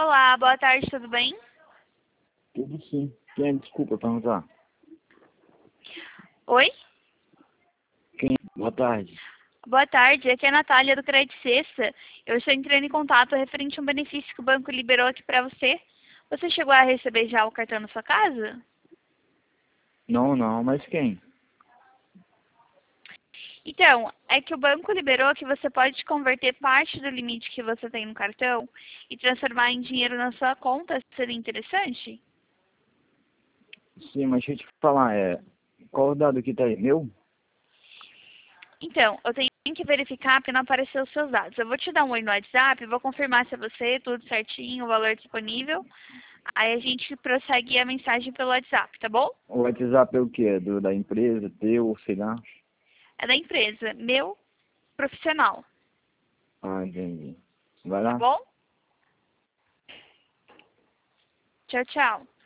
Olá, boa tarde, tudo bem? Tudo sim. Quem é? Desculpa perguntar. Oi? Quem é? Boa tarde. Boa tarde, aqui é a Natália do Crédito Sexta. Eu estou entrando em contato referente a um benefício que o banco liberou aqui para você. Você chegou a receber já o cartão na sua casa? Não, mas quem? Então, é que o banco liberou que você pode converter parte do limite que você tem no cartão e transformar em dinheiro na sua conta. Seria interessante? Sim, mas deixa eu te falar, qual o dado que tá aí? Meu? Então, eu tenho que verificar porque não apareceu os seus dados. Eu vou te dar um oi no WhatsApp, vou confirmar se é você, tudo certinho, o valor disponível. Aí a gente prossegue a mensagem pelo WhatsApp, tá bom? O WhatsApp é o quê? É da empresa, teu, sei lá? É da empresa, meu profissional, Ah, entendi. Vai tá lá. bom? Tchau, tchau.